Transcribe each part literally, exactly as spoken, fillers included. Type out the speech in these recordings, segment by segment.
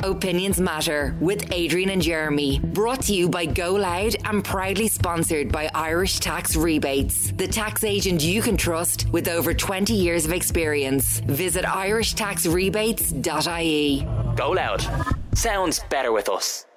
Opinions Matter with Adrian and Jeremy. Brought to you by Go Loud and proudly sponsored by Irish Tax Rebates, the tax agent you can trust with over twenty years of experience. Visit irish tax rebates dot I E. Go Loud. Sounds better with us.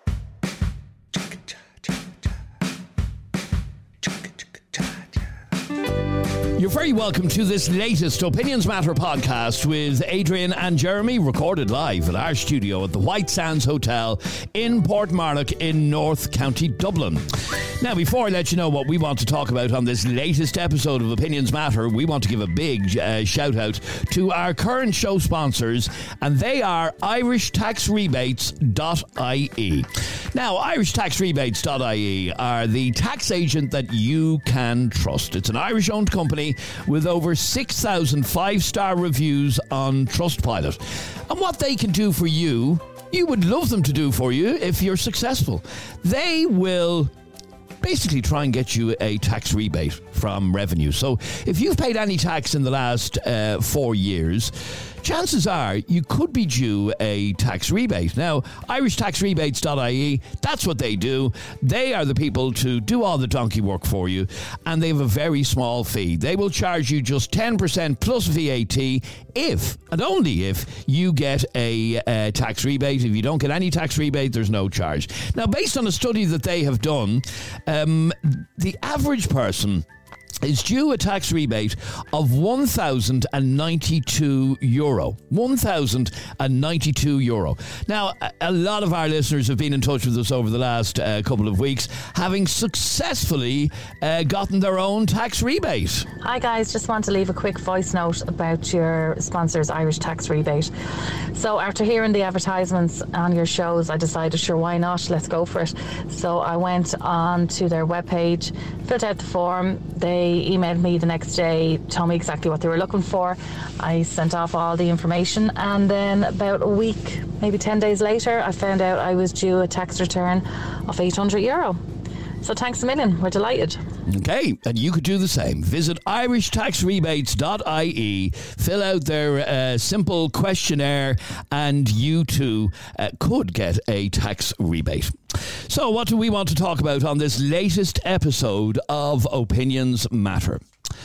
You're very welcome to this latest Opinions Matter podcast with Adrian and Jeremy, recorded live at our studio at the White Sands Hotel in Portmarnock in North County Dublin. Now, before I let you know what we want to talk about on this latest episode of Opinions Matter, we want to give a big uh, shout out to our current show sponsors, and they are irish tax rebates dot I E. Now, irish tax rebates dot I E are the tax agent that you can trust. It's an Irish-owned company with over six thousand five-star reviews on Trustpilot. And what they can do for you, you would love them to do for you if you're successful. They will basically try and get you a tax rebate from revenue. So if you've paid any tax in the last uh, four years, chances are you could be due a tax rebate. Now, irish tax rebates dot I E, that's what they do. They are the people to do all the donkey work for you, and they have a very small fee. They will charge you just ten percent plus V A T if, and only if, you get a uh, tax rebate. If you don't get any tax rebate, there's no charge. Now, based on a study that they have done, um, the average person is due a tax rebate of one thousand ninety-two euro. one thousand ninety-two euro. Now, a, a lot of our listeners have been in touch with us over the last uh, couple of weeks, having successfully uh, gotten their own tax rebate. Hi guys, just want to leave a quick voice note about your sponsors, Irish Tax Rebate. So after hearing the advertisements on your shows, I decided, sure, why not? Let's go for it. So I went on to their webpage, filled out the form. They emailed me the next day, told me exactly what they were looking for. I sent off all the information, and then about a week, maybe ten days later, I found out I was due a tax return of eight hundred euro. So thanks a million, we're delighted. Okay, and you could do the same. Visit irish tax rebates dot I E, fill out their uh, simple questionnaire, and you too uh, could get a tax rebate. So what do we want to talk about on this latest episode of Opinions Matter?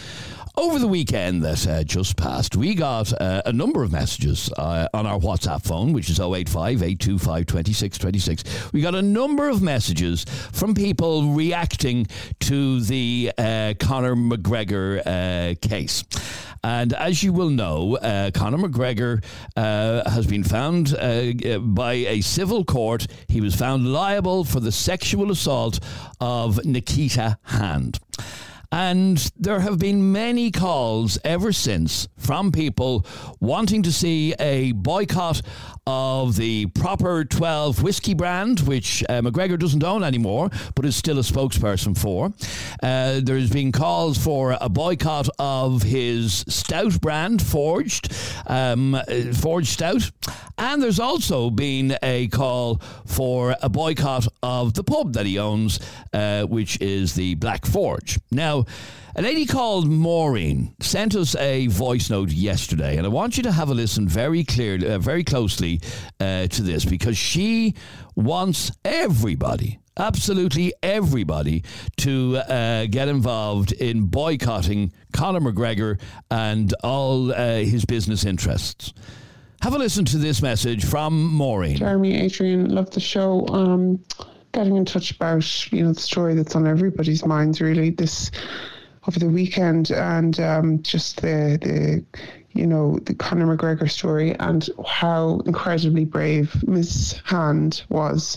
Over the weekend that uh, just passed, we got uh, a number of messages uh, on our WhatsApp phone, which is oh eight five, eight two five, two six two six. We got a number of messages from people reacting to the uh, Conor McGregor uh, case. And as you will know, uh, Conor McGregor uh, has been found uh, by a civil court. He was found liable for the sexual assault of Nikita Hand. And there have been many calls ever since from people wanting to see a boycott of the Proper twelve whiskey brand, which uh, McGregor doesn't own anymore, but is still a spokesperson for. Uh, there's been calls for a boycott of his stout brand, Forged, um, Forged Stout. And there's also been a call for a boycott of the pub that he owns, uh, which is the Black Forge. Now, a lady called Maureen sent us a voice note yesterday, and I want you to have a listen very clearly, uh, very closely uh, to this, because she wants everybody, absolutely everybody, to uh, get involved in boycotting Conor McGregor and all uh, his business interests. Have a listen to this message from Maureen. Jeremy, Adrian, love the show. Um, getting in touch about, you know, the story that's on everybody's minds, really, this over the weekend, and um, just the, the, you know, the Conor McGregor story, and how incredibly brave Miss Hand was.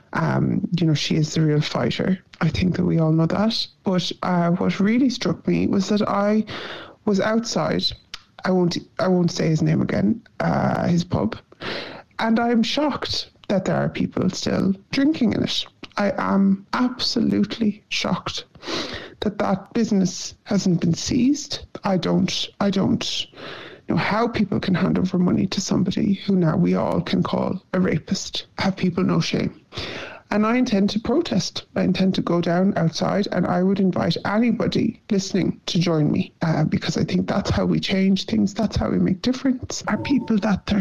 Um, you know, she is the real fighter. I think that we all know that. But uh, what really struck me was that I was outside. I won't. I won't say his name again. Uh, his pub, and I'm shocked that there are people still drinking in it. I am absolutely shocked that that business hasn't been seized. I don't. I don't know how people can hand over money to somebody who now we all can call a rapist. Have people no shame? And I intend to protest. I intend to go down outside, and I would invite anybody listening to join me, uh, because I think that's how we change things. That's how we make difference. Are people that thirsty?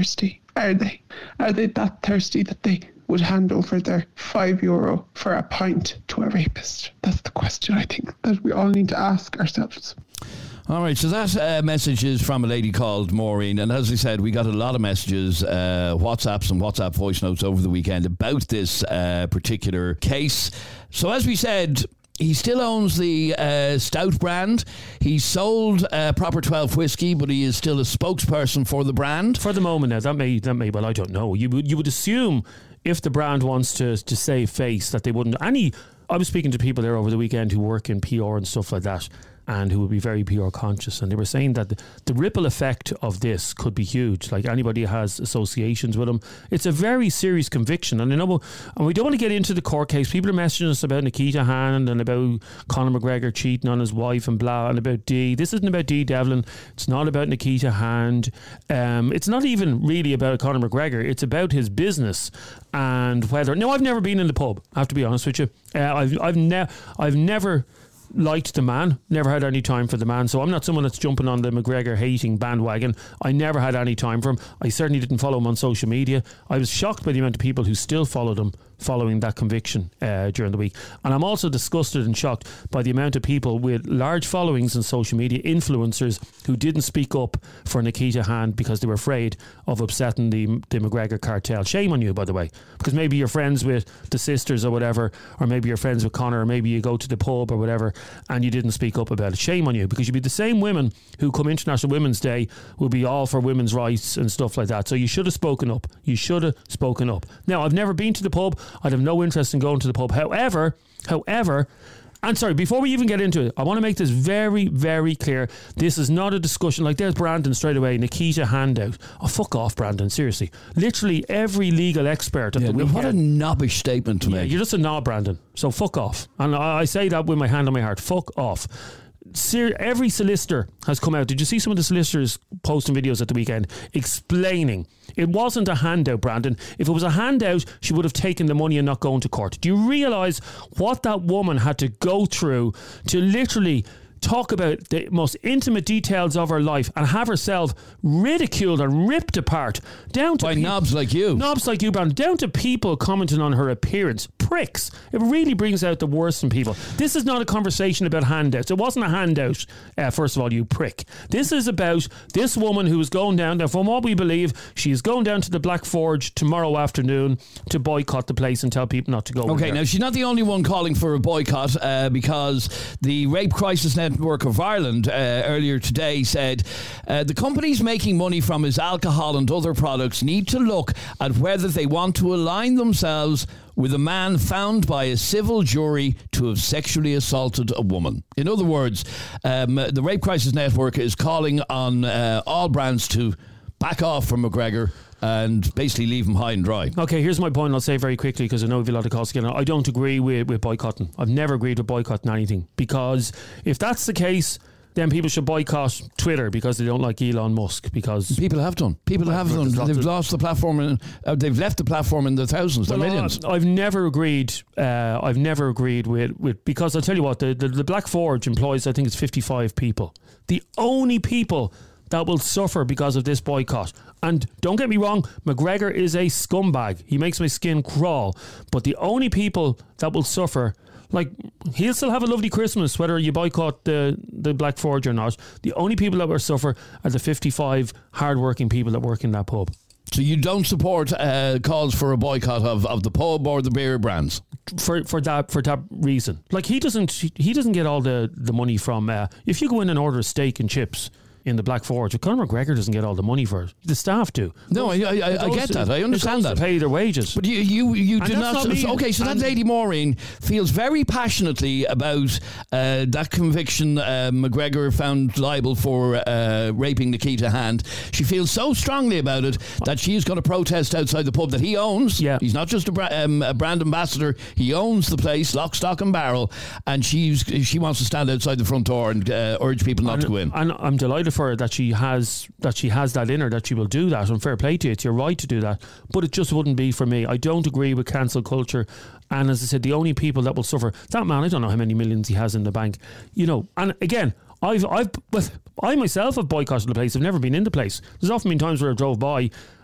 Are they? Are they that thirsty that they would hand over their five euro for a pint to a rapist? That's the question I think that we all need to ask ourselves. All right, so that uh, message is from a lady called Maureen, and as I said, we got a lot of messages, uh, WhatsApps and WhatsApp voice notes over the weekend about this uh, particular case. So as we said, he still owns the uh, Stout brand. He sold uh, Proper twelve whiskey, but he is still a spokesperson for the brand. For the moment now, that may, that may well, I don't know. You would, you would assume if the brand wants to, to save face that they wouldn't. Any, I was speaking to people there over the weekend who work in P R and stuff like that, and who would be very P R conscious, and they were saying that the, the ripple effect of this could be huge. Like anybody has associations with him, it's a very serious conviction. And I know, and we don't want to get into the court case. People are messaging us about Nikita Hand and about Conor McGregor cheating on his wife and blah, and about Dee. This isn't about Dee Devlin. It's not about Nikita Hand. Um, it's not even really about Conor McGregor. It's about his business and whether. No, I've never been in the pub. I have to be honest with you. Uh, I've I've never I've never. liked the man, never had any time for the man, so I'm not someone that's jumping on the McGregor hating bandwagon. I never had any time for him. I certainly didn't follow him on social media. I was shocked by the amount of people who still followed him following that conviction uh, during the week. And I'm also disgusted and shocked by the amount of people with large followings on social media, influencers, who didn't speak up for Nikita Hand because they were afraid of upsetting the, the McGregor cartel. Shame on you, by the way, because maybe you're friends with the sisters or whatever, or maybe you're friends with Conor, or maybe you go to the pub or whatever and you didn't speak up about it. Shame on you, because you'd be the same women who come International Women's Day will be all for women's rights and stuff like that. So you should have spoken up. You should have spoken up. Now, I've never been to the pub. I'd have no interest in going to the pub. However, however, and sorry, before we even get into it, I want to make this very, very clear. This is not a discussion. Like, there's Brandon straight away, Nikita Handout. Oh, fuck off, Brandon, seriously. Literally every legal expert at yeah, the weekend. What a knobbish statement to yeah, make. You're just a knob, Brandon. So fuck off. And I, I say that with my hand on my heart. Fuck off. Ser- every solicitor has come out. Did you see some of the solicitors posting videos at the weekend explaining it wasn't a handout, Brandon? If it was a handout, she would have taken the money and not gone to court. Do you realise what that woman had to go through to literally talk about the most intimate details of her life and have herself ridiculed and ripped apart down to by pe- knobs like you knobs like you, Brandon, down to people commenting on her appearance. Pricks. It really brings out the worst in people. This is not a conversation about handouts. It wasn't a handout, uh, first of all, you prick. This is about this woman who is going down there. From what we believe, she is going down to the Black Forge tomorrow afternoon to boycott the place and tell people not to go. Okay, now she's not the only one calling for a boycott, uh, because the Rape Crisis Network of Ireland uh, earlier today said uh, the companies making money from his alcohol and other products need to look at whether they want to align themselves with a man found by a civil jury to have sexually assaulted a woman. In other words, um, the Rape Crisis Network is calling on uh, all brands to back off from McGregor and basically leave him high and dry. Okay, here's my point. I'll say very quickly, because I know we've a lot of calls again. I don't agree with, with boycotting. I've never agreed with boycotting anything, because if that's the case, then people should boycott Twitter because they don't like Elon Musk. Because people have done. People have done. They've of, lost the platform. In, uh, they've left the platform in the thousands, well, the millions. I've, I've never agreed. Uh, I've never agreed with, with because I'll tell you what, the, the the Black Forge employs, I think it's fifty-five people. The only people that will suffer because of this boycott. And don't get me wrong, McGregor is a scumbag. He makes my skin crawl. But the only people that will suffer, like, he'll still have a lovely Christmas whether you boycott the, the Black Forge or not. The only people that will suffer are the fifty-five hardworking people that work in that pub. So you don't support uh, calls for a boycott of, of the pub or the beer brands? For for that for that reason. Like, he doesn't he doesn't get all the, the money from uh, if you go in and order a steak and chips in the Black Forge, Conor McGregor doesn't get all the money for it. The staff do. No, those, I, I, I get that. I understand that. To pay their wages. But you, you, you do not. not okay, so that lady Maureen feels very passionately about uh, that conviction. Uh, McGregor found liable for uh, raping Nikita Hand. She feels so strongly about it that she is going to protest outside the pub that he owns. Yeah. He's not just a, bra- um, a brand ambassador. He owns the place, lock, stock, and barrel. And she's she wants to stand outside the front door and uh, urge people not and, to go in. And I'm delighted for her that she has that she has that in her, that she will do that, and fair play to you. It's your right to do that, but it just wouldn't be for me. I don't agree with cancel culture, and as I said, the only people that will suffer, that man, I don't know how many millions he has in the bank, you know. And again, I've I've I myself have boycotted the place. I've never been in the place. There's often been times where I drove by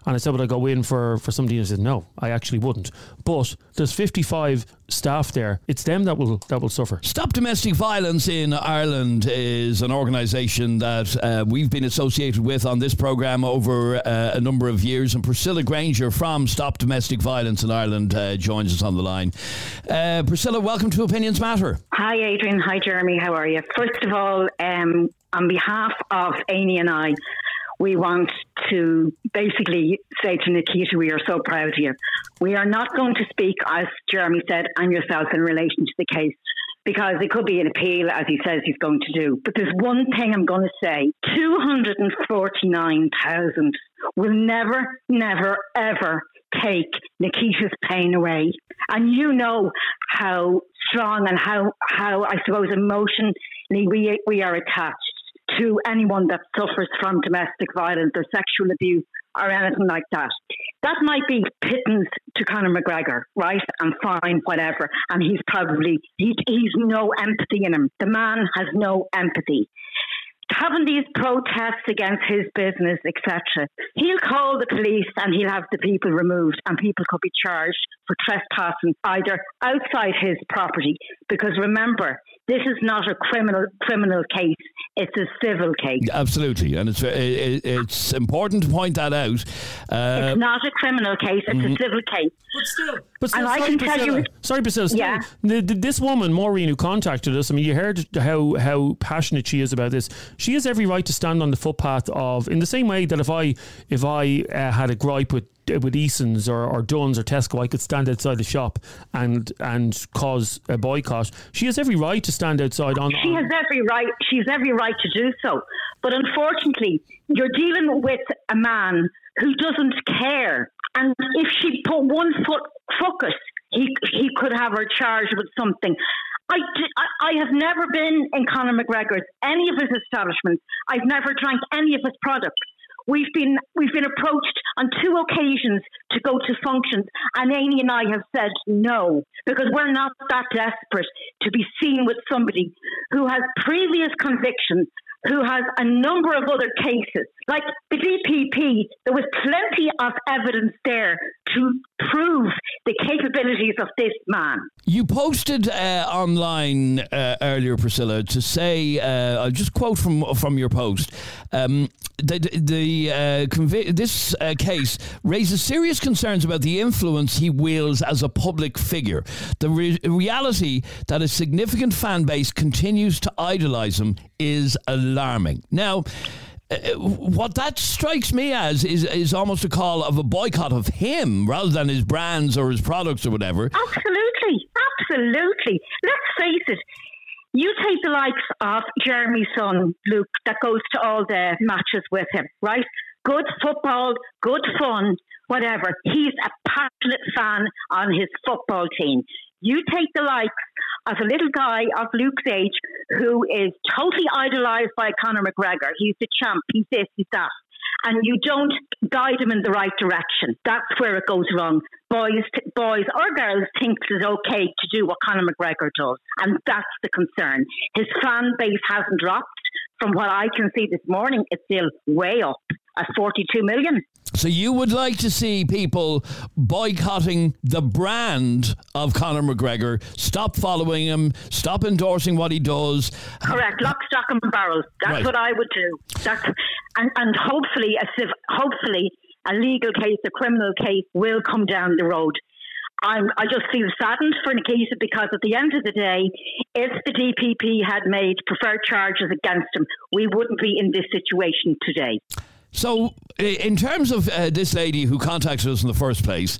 And I said, would I go in for, for somebody? And I said, no, I actually wouldn't. But there's fifty-five staff there. It's them that will that will suffer. Stop Domestic Violence in Ireland is an organisation that uh, we've been associated with on this programme over uh, a number of years. And Priscilla Granger from Stop Domestic Violence in Ireland uh, joins us on the line. Uh, Priscilla, welcome to Opinions Matter. Hi, Adrian. Hi, Jeremy. How are you? First of all, um, on behalf of Amy and I, we want to basically say to Nikita, we are so proud of you. We are not going to speak, as Jeremy said, and yourself in relation to the case, because it could be an appeal, as he says he's going to do. But there's one thing I'm going to say. two hundred forty-nine thousand will never, never, ever take Nikita's pain away. And you know how strong and how, how I suppose, emotionally we we are attached to anyone that suffers from domestic violence or sexual abuse or anything like that. That might be pittance to Conor McGregor, right? And fine, whatever. And he's probably, he, he's no empathy in him. The man has no empathy. Having these protests against his business, et cetera, he'll call the police and he'll have the people removed, and people could be charged for trespassing either outside his property. Because remember, this is not a criminal criminal case; it's a civil case. Absolutely, and it's it, it's important to point that out. Uh, it's not a criminal case; it's mm-hmm. a civil case. But still, but still, and sorry, I can Priscilla, tell you, sorry, Priscilla. Still, yeah. the, the, this woman, Maureen, who contacted us. I mean, you heard how how passionate she is about this. She has every right to stand on the footpath of, in the same way that if I if I uh, had a gripe with. with Eason's or, or Dunn's or Tesco, I could stand outside the shop and and cause a boycott. She has every right to stand outside on. She has every right. She has every right to do so. But unfortunately, you're dealing with a man who doesn't care. And if she put one foot crooked, he he could have her charged with something. I, I, I have never been in Conor McGregor's, any of his establishments. I've never drank any of his products. We've been we've been approached on two occasions to go to functions, and Amy and I have said no, because we're not that desperate to be seen with somebody who has previous convictions, who has a number of other cases. Like the D P P, there was plenty of evidence there to prove the capabilities of this man. You posted uh, online uh, earlier, Priscilla, to say, uh, I'll just quote from from your post, um, the, the uh, convi- this uh, case raises serious concerns about the influence he wields as a public figure. The re- reality that a significant fan base continues to idolise him is alarming. Now, Uh, what that strikes me as is is almost a call of a boycott of him rather than his brands or his products or whatever. Absolutely, absolutely. Let's face it. You take the likes of Jeremy's son, Luke, that goes to all the matches with him, right? Good football, good fun, whatever. He's a passionate fan on his football team. You take the likes of a little guy of Luke's age who is totally idolised by Conor McGregor. He's the champ, he's this, he's that. And you don't guide him in the right direction. That's where it goes wrong. Boys boys or girls think it's okay to do what Conor McGregor does. And that's the concern. His fan base hasn't dropped. From what I can see this morning, it's still way up at forty-two million. So you would like to see people boycotting the brand of Conor McGregor, stop following him, stop endorsing what he does. Correct, lock, stock and barrel. That's right. What I would do. That's, and, and hopefully, a civ, hopefully a legal case, a criminal case will come down the road. I'm, I just feel saddened for Nikita because at the end of the day, if the D P P had made preferred charges against him, we wouldn't be in this situation today. So, in terms of uh, this lady who contacted us in the first place,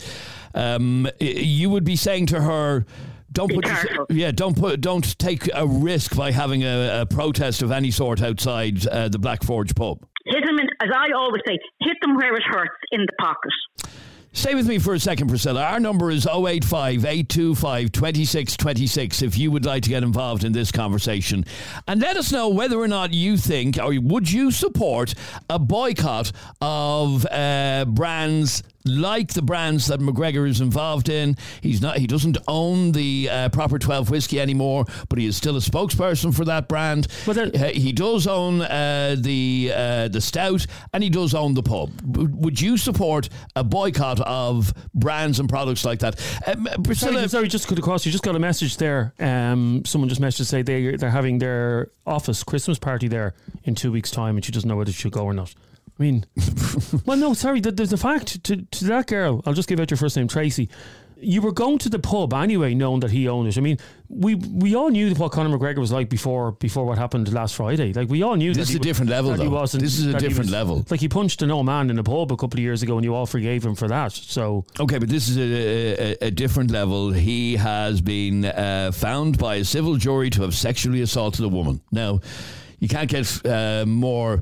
um, you would be saying to her, "Don't put, your, yeah, don't put, don't take a risk by having a, a protest of any sort outside uh, the Black Forge pub." Hit them, in, as I always say, hit them where it hurts, in the pocket. Stay with me for a second, Priscilla. Our number is oh eight five, eight two five, two six two six if you would like to get involved in this conversation. And let us know whether or not you think, or would you support a boycott of uh, brands like the brands that McGregor is involved in. He's not. He doesn't own the uh, Proper twelve whiskey anymore, but he is still a spokesperson for that brand. But then, uh, he does own uh, the uh, the stout, and he does own the pub. W- would you support a boycott of brands and products like that? Um, Priscilla, sorry, sorry, just cut across. You just got a message there. Um, someone just messaged to say they they're having their office Christmas party there in two weeks' time, and she doesn't know whether she should go or not. I mean, well, no, sorry. There's a fact to to that girl. I'll just give out your first name, Tracy. You were going to the pub anyway, knowing that he owned it. I mean, we we all knew what Conor McGregor was like before before what happened last Friday. Like, we all knew this that is a different level, though. He wasn't, this is a different was, level. Like, he punched an old man in a pub a couple of years ago, and you all forgave him for that. So okay, but this is a, a, a different level. He has been uh, found by a civil jury to have sexually assaulted a woman. Now, you can't get uh, more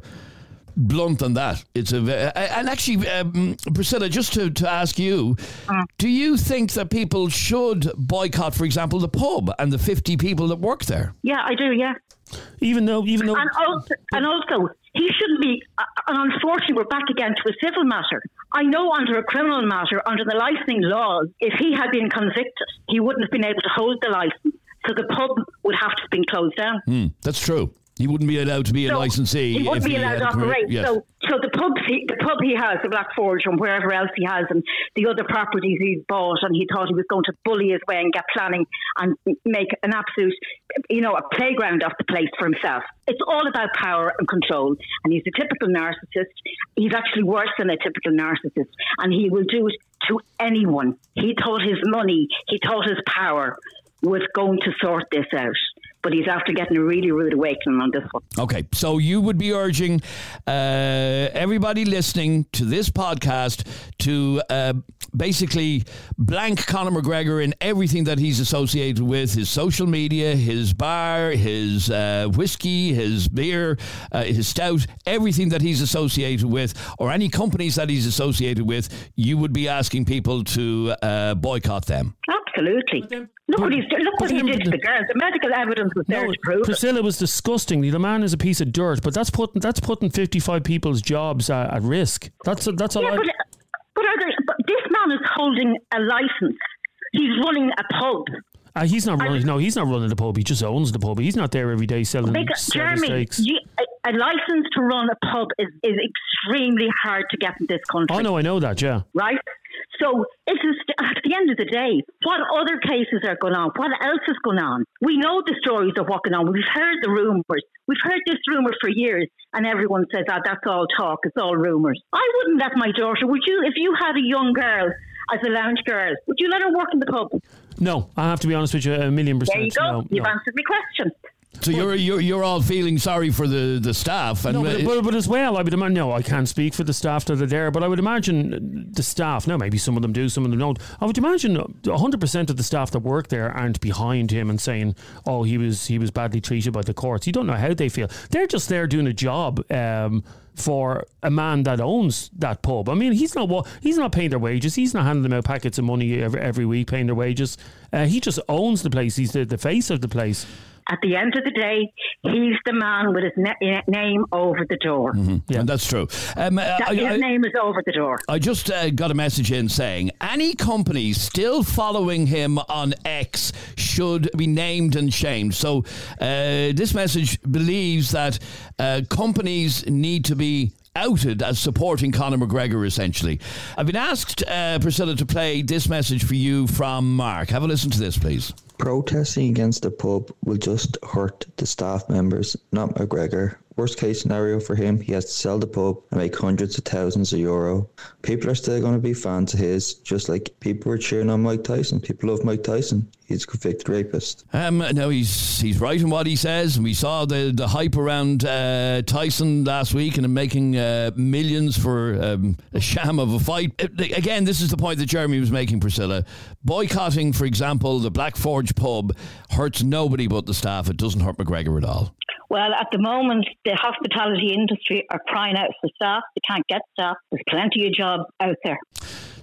blunt than that. It's a and actually, um, Priscilla, just to, to ask you, uh, do you think that people should boycott, for example, the pub and the fifty people that work there? Yeah, I do. Yeah, even though, even though, and also, and also, he shouldn't be. Uh, and unfortunately, we're back again to a civil matter. I know under a criminal matter, under the licensing laws, if he had been convicted, he wouldn't have been able to hold the license, so the pub would have to have been closed down. Mm, that's true. He wouldn't be allowed to be so a licensee. He wouldn't be allowed to operate. Yes. So, so the pub, he, the pub he has, the Black Forge, and wherever else he has, and the other properties he's bought, and he thought he was going to bully his way and get planning and make an absolute, you know, a playground of the place for himself. It's all about power and control, and he's a typical narcissist. He's actually worse than a typical narcissist, and he will do it to anyone. He thought his money, he thought his power was going to sort this out. But he's after getting a really rude awakening on this one. Okay, so you would be urging uh, everybody listening to this podcast to uh, basically blank Conor McGregor in everything that he's associated with, his social media, his bar, his uh, whiskey, his beer, uh, his stout, everything that he's associated with, or any companies that he's associated with, you would be asking people to uh, boycott them. Absolutely. Look what, he's, look what he did to the girls. The medical evidence was there no, to prove Priscilla, it. it was disgusting. The man is a piece of dirt, but that's putting that's putting fifty-five people's jobs at, at risk. That's a, that's a yeah, lot. But, but, are there, but this man is holding a license. He's running a pub. Uh, he's not running. No, he's not running the pub. He just owns the pub. He's not there every day selling, because, selling Jeremy, steaks. You, a, a license to run a pub is, is extremely hard to get in this country. Oh no, I know that. Yeah, right. So it's just, at the end of the day, what other cases are going on? What else is going on? We know the stories of what's going on. We've heard the rumours. We've heard this rumour for years, and everyone says, oh, that's all talk. It's all rumours. I wouldn't let my daughter, would you, if you had a young girl as a lounge girl, would you let her work in the pub? No, I have to be honest with you, a million percent. There you go. No, You've no. answered my question. So you're you're you're all feeling sorry for the, the staff, and no, but, but, but as well, I would imagine. No, I can't speak for the staff that are there, but I would imagine the staff. Now, maybe some of them do, some of them don't. I would imagine one hundred percent of the staff that work there aren't behind him and saying, "Oh, he was he was badly treated by the courts." You don't know how they feel. They're just there doing a job. Um, for a man that owns that pub. I mean, he's not he's not paying their wages. He's not handing them out packets of money every, every week, paying their wages. Uh, he just owns the place. He's the, the face of the place. At the end of the day, he's the man with his na- name over the door. Mm-hmm. Yeah, and that's true. Um, that, I, his I, name is over the door. I just uh, got a message in saying any company still following him on X should be named and shamed. So uh, this message believes that uh, companies need to be outed as supporting Conor McGregor, essentially. I've been asked, uh, Priscilla, to play this message for you from Mark. Have a listen to this, please. Protesting against the pub will just hurt the staff members, not McGregor. Worst case scenario for him, he has to sell the pub and make hundreds of thousands of euro. People are still going to be fans of his, just like people were cheering on Mike Tyson. People love Mike Tyson. He's a convicted rapist. Um, no, he's he's right in what he says. We saw the, the hype around uh, Tyson last week and him making uh, millions for um, a sham of a fight. Again, this is the point that Jeremy was making, Priscilla. Boycotting, for example, the Black Forge pub hurts nobody but the staff. It doesn't hurt McGregor at all. Well, at the moment, the hospitality industry are crying out for staff. They can't get staff. There's plenty of jobs out there.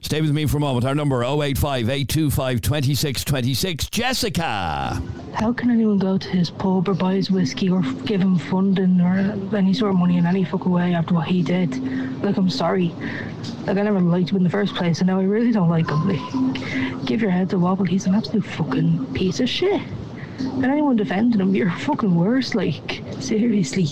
Stay with me for a moment. Our number oh eight five, eight two five, two six two six. Jessica. How can anyone go to his pub or buy his whiskey or give him funding or any sort of money in any fucking way after what he did? Like, I'm sorry. Like, I never liked him in the first place, and now I really don't like him. Like, give your head a wobble. He's an absolute fucking piece of shit. And anyone defending him, you're fucking worse. Like, seriously.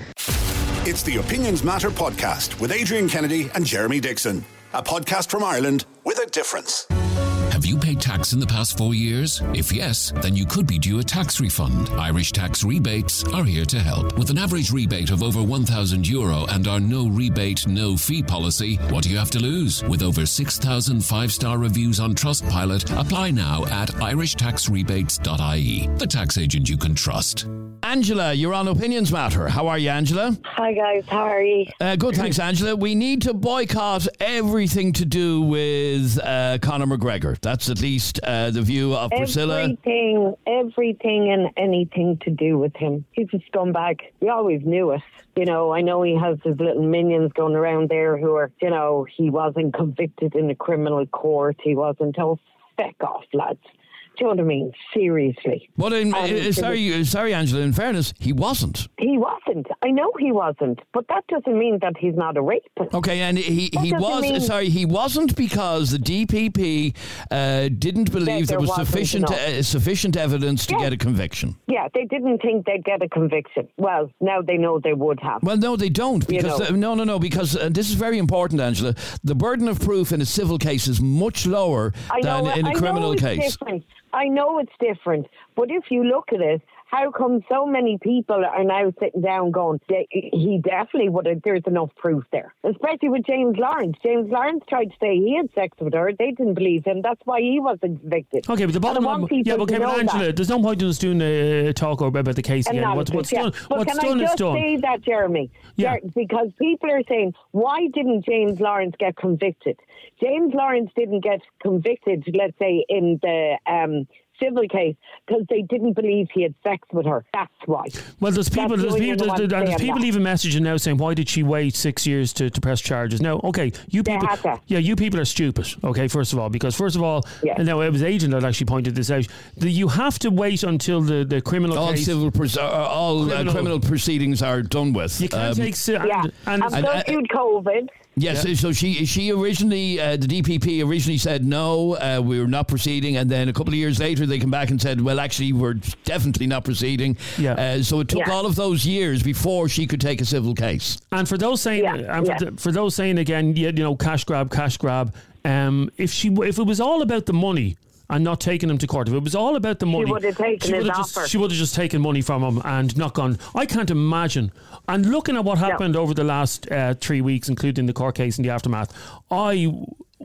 It's the Opinions Matter podcast with Adrian Kennedy and Jeremy Dixon. A podcast from Ireland with a difference. Have you paid tax in the past four years? If yes, then you could be due a tax refund. Irish Tax Rebates are here to help. With an average rebate of over one thousand euro and our no rebate, no fee policy, what do you have to lose? With over six thousand five-star reviews on Trustpilot, apply now at irish tax rebates dot I E. The tax agent you can trust. Angela, you're on Opinions Matter. How are you, Angela? Hi, guys. How are you? Uh, good, thanks, Angela. We need to boycott everything to do with uh, Conor McGregor. That's at least uh, the view of Priscilla. Everything, everything and anything to do with him. He's a scumbag. We always knew it. You know, I know he has his little minions going around there who are, you know, he wasn't convicted in a criminal court. He wasn't. Oh, feck off, lads. Do you know what I mean? Seriously. Well, in, uh, sorry, sorry, Angela. In fairness, he wasn't. He wasn't. I know he wasn't, but that doesn't mean that he's not a rapist. Okay, and he That he doesn't was mean- sorry. He wasn't because the D P P uh, didn't believe There there was wasn't sufficient enough. uh, sufficient evidence to Yeah. get a conviction. Yeah, they didn't think they'd get a conviction. Well, now they know they would have. Well, no, they don't. You Because know. uh, no, no, no. Because uh, this is very important, Angela. The burden of proof in a civil case is much lower I know, than in a I criminal know it's case. different. I know it's different, but if you look at it, how come so many people are now sitting down going, "De- he definitely would have, there's enough proof there." Especially with James Lawrence. James Lawrence tried to say he had sex with her. They didn't believe him. That's why he wasn't convicted. Okay, but the bottom And I want line, people yeah, but okay, to but know Angela, that. there's no point in us doing a talk about the case again. What's, Analysis, what's yeah. done, But what's can done I is just done. say that, Jeremy? Yeah. Jer- Because people are saying, why didn't James Lawrence get convicted? James Lawrence didn't get convicted, let's say, in the um, civil case because they didn't believe he had sex with her. That's why. Well, there's people, That's there's the people, only there's, one there's, saying there's people that. even messaging now saying, why did she wait six years to, to press charges? Now, okay, you They people, had to. yeah, you people are stupid. Okay, first of all, because first of all, Yes. and now it was Agent that actually pointed this out. The, you have to wait until the, the criminal All case. civil, pers- uh, all Criminal. Uh, criminal proceedings are done with. You can't Um, take si- Yeah. and, And, and, plus due to COVID. Yes, so she she originally, uh, the D P P originally said no, uh, we were not proceeding, and then a couple of years later they came back and said, well, actually, we're definitely not proceeding. Yeah. Uh, so it took Yeah. all of those years before she could take a civil case. And for those saying, Yeah, and for, yeah. th- for those saying again, yeah, you know, cash grab, cash grab. Um, if she, if it was all about the money and not taking him to court, if it was all about the money, would have taken she would his have just, offer. she would have just taken money from him and not gone. I can't imagine. And looking at what happened over the last uh, three weeks, including the court case and the aftermath, I.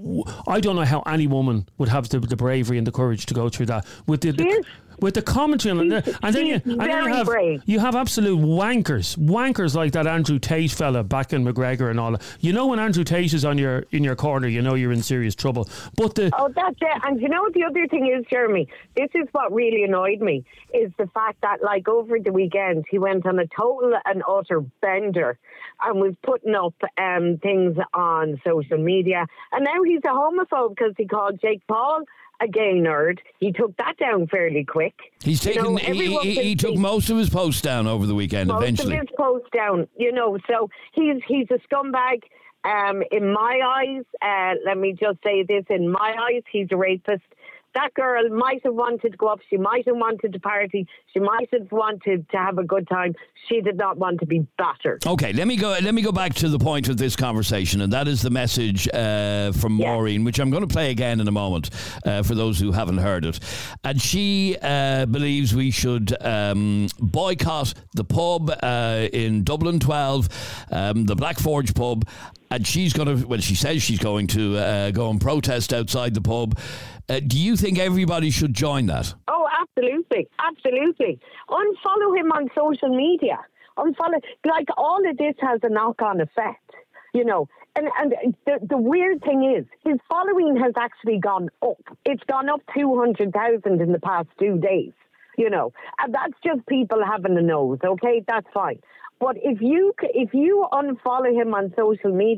I don't know how any woman would have the, the bravery and the courage to go through that with the, the She is. with the commentary on it. And then you, she's and then you very have brave. you have absolute wankers, wankers like that Andrew Tate fella back in McGregor and all that. You know when Andrew Tate is on your in your corner, you know you're in serious trouble. But the Oh, that's it. And you know what the other thing is, Jeremy? This is what really annoyed me, is the fact that, like, over the weekend, he went on a total and utter bender and was putting up um, things on social media. And now he's a homophobe because he called Jake Paul a gay nerd. He took that down fairly quick. He's You taken. know, he everyone he, can he took see- most of his posts down over the weekend. most eventually, of his posts down, you know. So he's he's a scumbag. Um, in my eyes, uh, let me just say this: in my eyes, he's a rapist. That girl might have wanted to go up. She might have wanted to party. She might have wanted to have a good time. She did not want to be battered. Okay, let me go. Let me go back to the point of this conversation, and that is the message uh, from Yeah. Maureen, which I'm going to play again in a moment uh, for those who haven't heard it. And she uh, believes we should um, boycott the pub uh, in Dublin twelve, um, the Black Forge pub, and she's going to. Well, she says she's going to uh, go and protest outside the pub. Uh, do you think everybody should join that? Oh, absolutely, absolutely. Unfollow him on social media. Unfollow, like, all of this has a knock-on effect, you know. And and the the weird thing is, his following has actually gone up. It's gone up two hundred thousand in the past two days, you know. And that's just people having a nose, okay? That's fine. But if you if you unfollow him on social media,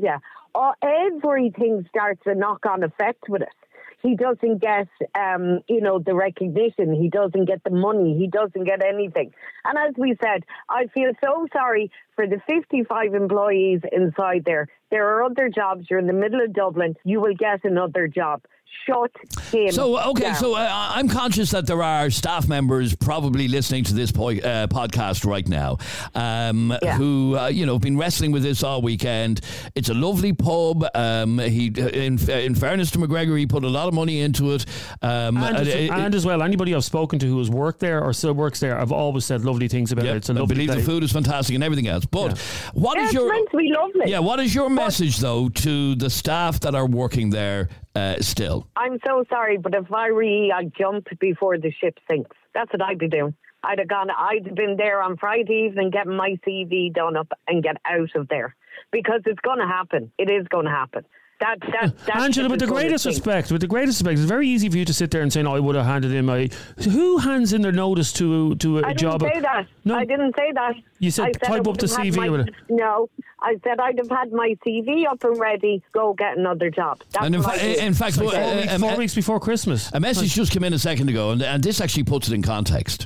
uh, everything starts a knock-on effect with it. He doesn't get, um, you know, the recognition. He doesn't get the money. He doesn't get anything. And as we said, I feel so sorry for the fifty-five employees inside there. There are other jobs. You're in the middle of Dublin. You will get another job. Shut him So, okay, down. so uh, I'm conscious that there are staff members probably listening to this po- uh, podcast right now um, Yeah. who, uh, you know, have been wrestling with this all weekend. It's a lovely pub. Um, he, in, in fairness to McGregor, he put a lot of money into it. Um, And, as, uh, it- and as well, anybody I've spoken to who has worked there or still works there, I've always said lovely things about yeah, it. It's a I lovely believe the place. food is fantastic and everything else. But Yeah. what Yeah, is it's your meant to be lovely. yeah? What is your message though to the staff that are working there uh, still? I'm so sorry, but if I were you, I'd jump before the ship sinks. That's what I'd be doing. I'd have gone, I'd have been there on Friday evening getting my C V done up and get out of there. Because it's going to happen. It is going to happen. That, that, that Angela, with the greatest respect, with the greatest respect, it's very easy for you to sit there and say, "No, I would have handed in my." Who hands in their notice to to a I didn't job? say that. No, I didn't say that. You said I type I up would the have had C V my- with it. No, I said I'd have had my C V up and ready. Go get another job. That's And in, what fa- I did. in fact, Four, uh, weeks, uh, four uh, weeks before Christmas. a message just came in a second ago, and, and this actually puts it in context.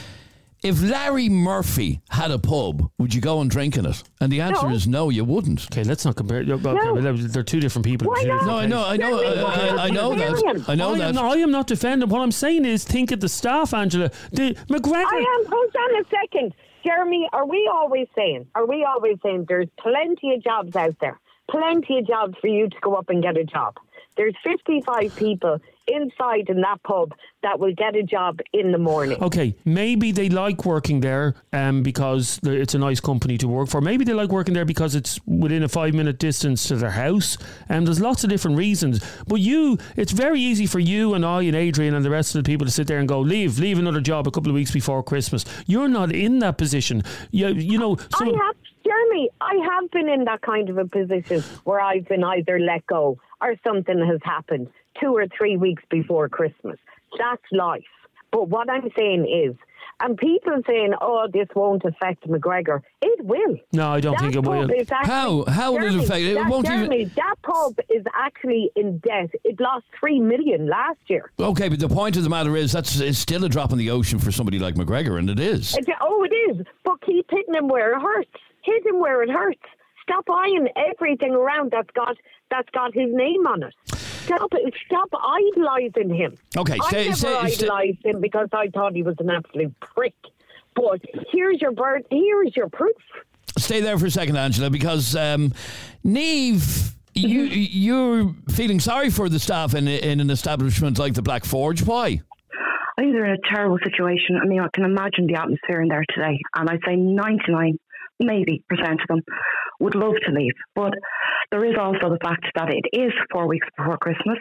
If Larry Murphy had a pub, would you go and drink in it? And the answer No. is no, you wouldn't. Okay, let's not compare. Okay, No. well, they're two different people. Why Two not? different No, I know, places. I know, uh, I, I know that. I know I that. am, not, I am not defending. What I'm saying is, think of the staff, Angela. The McGregor. I am. Hold on a second. Jeremy, are we always saying, are we always saying there's plenty of jobs out there? Plenty of jobs for you to go up and get a job. There's fifty-five people inside in that pub that will get a job in the morning. Okay, maybe they like working there um, because the- it's a nice company to work for. Maybe they like working there because it's within a five minute distance to their house. And there's lots of different reasons. But you, it's very easy for you and I and Adrian and the rest of the people to sit there and go, leave, leave another job a couple of weeks before Christmas. You're not in that position. You, you know, so I have, Jeremy, I have been in that kind of a position where I've been either let go or something has happened two or three weeks before Christmas. That's life. But what I'm saying is, and people saying, oh, this won't affect McGregor. It will. No, I don't That think it pub will. is actually- How? How will it Jeremy, affect- it that, won't even- Jeremy, that pub is actually in debt. It lost three million last year. Okay, but the point of the matter is that's it's still a drop in the ocean for somebody like McGregor, and it is. It's, oh, it is. But keep hitting him where it hurts. Hit him where it hurts. Stop eyeing everything around that's got that's got his name on it. Stop it. Stop idolising him. Okay, I stay- never stay- stay- idolised him because I thought he was an absolute prick. But here's your bird. Here's your proof. Stay there for a second, Angela, because um, Niamh, you you're feeling sorry for the staff in in an establishment like the Black Forge. Why? I think they're in a terrible situation. I mean, I can imagine the atmosphere in there today, and I'd say ninety-nine, maybe, percent of them would love to leave. But there is also the fact that it is four weeks before Christmas.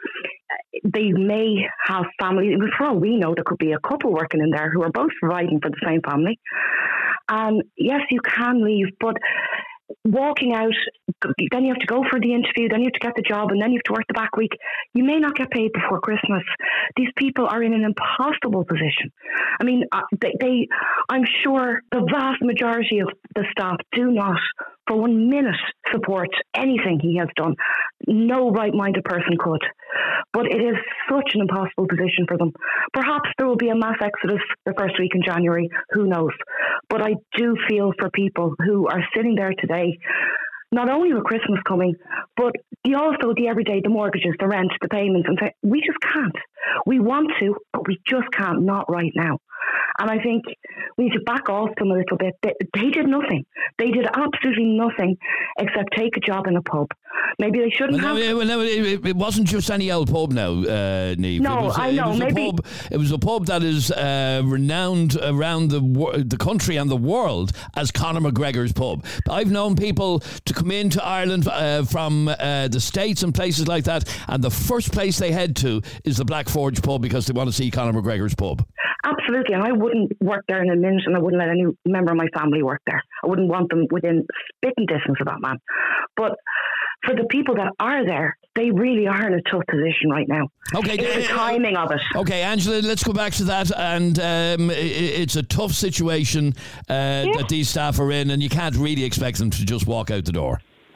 They may have family. For all we know, there could be a couple working in there who are both providing for the same family. And yes, you can leave, but walking out, then you have to go for the interview, then you have to get the job, and then you have to work the back week. You may not get paid before Christmas. These people are in an impossible position. I mean, uh, they, they I'm sure the vast majority of the staff do not, for one minute, support anything he has done. No right-minded person could. But it is such an impossible position for them. Perhaps there will be a mass exodus the first week in January. Who knows? But I do feel for people who are sitting there today, not only with Christmas coming, but the also the everyday, the mortgages, the rent, the payments, and say, we just can't. We want to, but we just can't, not right now. And I think we need to back off them a little bit. They, they did nothing. They did absolutely nothing except take a job in a pub. Maybe they shouldn't Well, no, have. it, well, no, it, it wasn't just any old pub now, uh, Niamh. No, it was, I it know, was maybe- A pub, it was a pub that is uh, renowned around the wor- the country and the world as Conor McGregor's pub. I've known people to come into Ireland uh, from uh, the States and places like that, and the first place they head to is the Black Forge pub because they want to see Conor McGregor's pub. Absolutely, and I wouldn't work there in a minute, and I wouldn't let any member of my family work there. I wouldn't want them within spitting distance of that man. But for the people that are there, they really are in a tough position right now. Okay, it's the timing of it. Okay, Angela, let's go back to that. And um, it, it's a tough situation uh, Yeah. that these staff are in, and you can't really expect them to just walk out the door.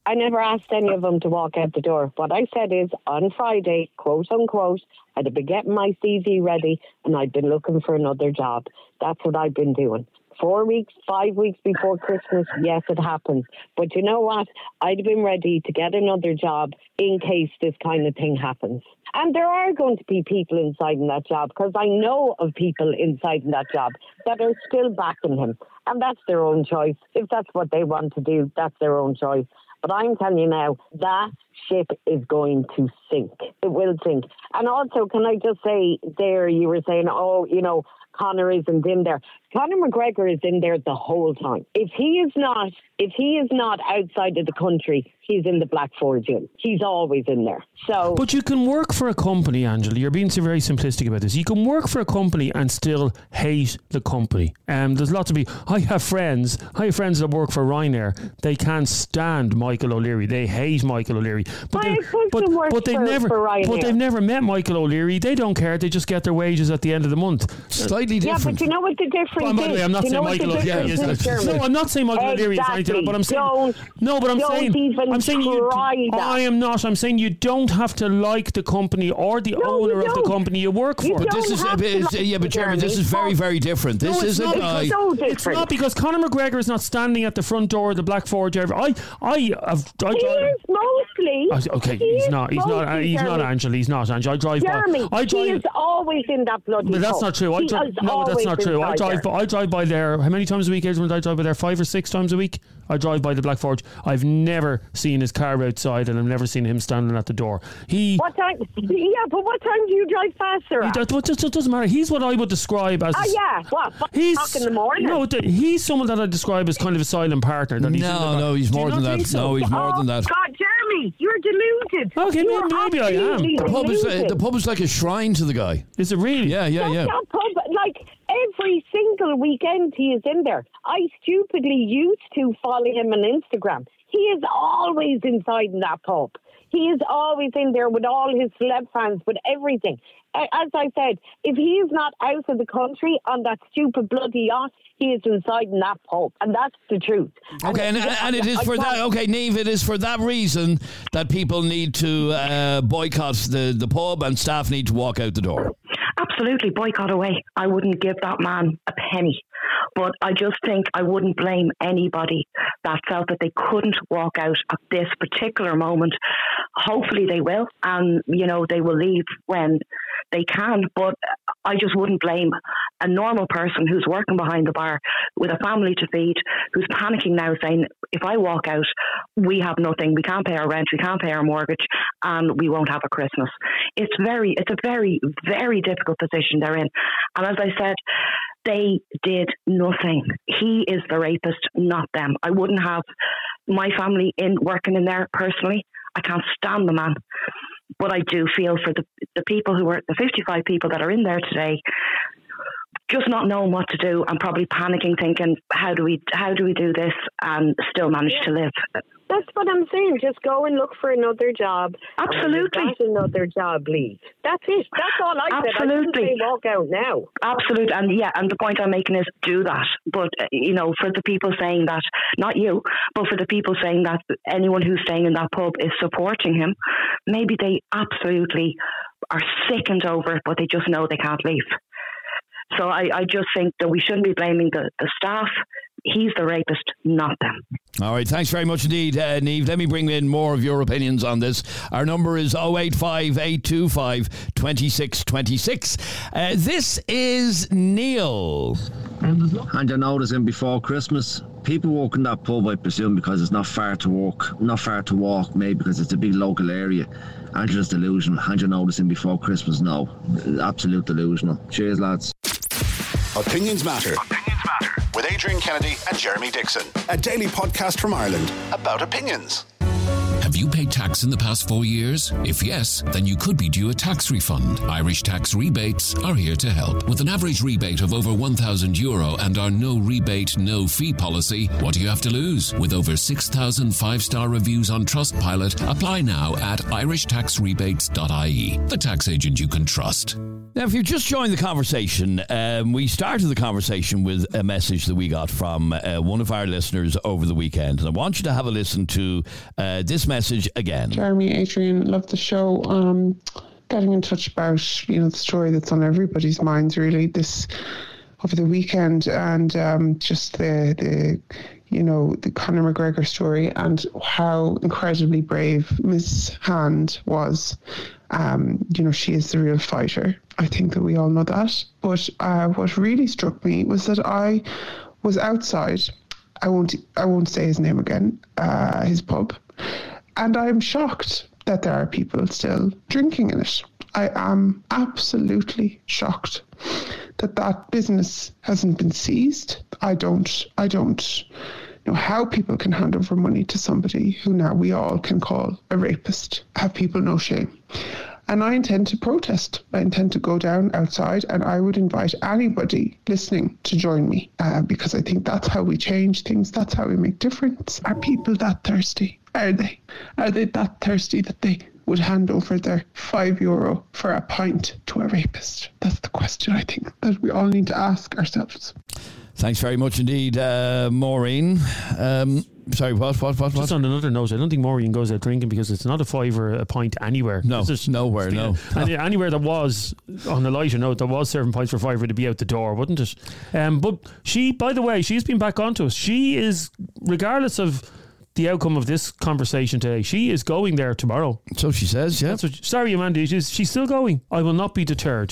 I never asked any of them to walk out the door. What I said is, on Friday, quote unquote, I'd been getting my C V ready and I'd been looking for another job. That's what I've been doing. Four weeks, five weeks before Christmas, yes, it happens. But you know what? I'd been ready to get another job in case this kind of thing happens. And there are going to be people inside in that job, because I know of people inside in that job that are still backing him. And that's their own choice. If that's what they want to do, that's their own choice. But I'm telling you now, that ship is going to sink. It will sink. And also, can I just say there, you were saying, oh, you know, Conor isn't in there. Conor McGregor is in there the whole time. If he is not, if he is not outside of the country, he's in the Black Forge Gym. He's always in there. So, but you can work for a company, Angela. You're being so very simplistic about this. You can work for a company and still hate the company. Um, there's lots of people. I have friends. I have friends that work for Ryanair. They can't stand Michael O'Leary. They hate Michael O'Leary. But, they, but, but they've for, never, for but they've never met Michael O'Leary. They don't care. They just get their wages at the end of the month. Slightly different. Yeah, but you know what the difference well, by the way, I'm not is? saying Michael O'Leary is. is no, I'm not saying Michael exactly. O'Leary is anything. But I'm saying don't, no. But I'm don't saying even I'm saying you. That. I am not. I'm saying you don't have to like the company or the no, owner of the company you work for. You but this is a bit, like yeah, but Jeremy, this is very, very different. This no, is a not, guy. It's, so it's not because Conor McGregor is not standing at the front door of the Black Forge. I, I, have. I, he is mostly. I, okay, he he's is not. He's not. Uh, he's Jeremy. not Angela. He's not Angela. I drive Jeremy, by. I drive. He is always in that bloody. But that's pub. not true. I dri- no, that's not true. I drive. By, I drive by there. How many times a week? Adrian, I drive by there five or six times a week. I drive by the Black Forge. I've never seen his car outside, and I've never seen him standing at the door. He. What time? Yeah, but what time do you drive faster? He does, it just doesn't matter. He's what I would describe as. Oh yeah, what? He's o'clock in the morning. No, he's someone that I describe as kind of a silent partner. That he's no, no, he's more than that. So? No, he's more oh, than that. God, Jeremy, you're deluded. Okay, you're maybe I am. The pub is uh, the pub is like a shrine to the guy. Is it really? Yeah, yeah, That's yeah. That pub, like every single weekend he is in there. I stupidly used to follow him on Instagram. He is always inside in that pub. He is always in there with all his celeb fans, with everything. As I said, if he is not out of the country on that stupid bloody yacht, he is inside in that pub. And that's the truth. Okay, and, and, and it is for that, okay, Niamh, it is for that reason that people need to uh, boycott the, the pub and staff need to walk out the door. Absolutely, boycott away. I wouldn't give that man a penny. But I just think I wouldn't blame anybody that felt that they couldn't walk out at this particular moment. Hopefully they will, and, you know, they will leave when they can. But I just wouldn't blame a normal person who's working behind the bar with a family to feed, who's panicking now saying, if I walk out, we have nothing. We can't pay our rent, we can't pay our mortgage, and we won't have a Christmas. It's very, it's a very, very difficult position they're in. And as I said, they did nothing. He is the rapist, not them. I wouldn't have my family in working in there personally. I can't stand the man. But I do feel for the the people who are, the fifty-five people that are in there today, just not knowing what to do and probably panicking, thinking, how do we how do we do this and still manage yeah. to live? That's what I'm saying. Just go and look for another job. Absolutely. That's another job, leave. That's it. That's all I Absolutely. said. I didn't say walk out now. Absolutely. And yeah, and the point I'm making is do that. But, uh, you know, for the people saying that, not you, but for the people saying that anyone who's staying in that pub is supporting him, maybe they absolutely are sickened over it, but they just know they can't leave. So I, I just think that we shouldn't be blaming the, the staff. He's the rapist, not them. All right, thanks very much indeed, uh, Niamh. Let me bring in more of your opinions on this. Our number is oh eight five, eight two five, two six two six. Uh, this is Neil. And you notice him before Christmas, people walk in that pub, I presume, because it's not far to walk, not far to walk, maybe because it's a big local area. Angela's delusional. And you notice him before Christmas, no. Absolute delusional. Cheers, lads. Opinions Matter. Opinions Matter. With Adrian Kennedy and Jeremy Dixon. A daily podcast from Ireland about opinions. Have you paid tax in the past four years? If yes, then you could be due a tax refund. Irish Tax Rebates are here to help. With an average rebate of over one thousand euro and our no rebate, no fee policy, what do you have to lose? With over six thousand five-star reviews on Trustpilot, apply now at irish tax rebates dot I E. The tax agent you can trust. Now, if you've just joined the conversation, um, we started the conversation with a message that we got from uh, one of our listeners over the weekend. And I want you to have a listen to uh, this message again. Jeremy, Adrian, love the show. Um, getting in touch about, you know, the story that's on everybody's minds, really, this over the weekend, and um, just the, the, you know, the Conor McGregor story and how incredibly brave Miss Hand was. Um, you know, she is the real fighter. I think that we all know that. But uh, what really struck me was that I was outside. I won't. I won't say his name again. Uh, his pub, and I'm shocked that there are people still drinking in it. I am absolutely shocked that that business hasn't been seized. I don't. I don't know how people can hand over money to somebody who now we all can call a rapist. Have people no shame? And I intend to protest. I intend to go down outside, and I would invite anybody listening to join me uh, because I think that's how we change things. That's how we make difference. Are people that thirsty? Are they? Are they that thirsty that they would hand over their five euro for a pint to a rapist? That's the question I think that we all need to ask ourselves. Thanks very much indeed, uh, Maureen. Um, sorry, what, what, what, what? Just on another note, I don't think Maureen goes out drinking because it's not a fiver a pint anywhere. No, nowhere, no. And anywhere that was, on a lighter note, there was serving pints for fiver to be out the door, wouldn't it? Um, but she, by the way, she's been back onto us. She is, regardless of the outcome of this conversation today, she is going there tomorrow. So she says, yeah. That's what, sorry, Amanda, she's, she's still going. I will not be deterred.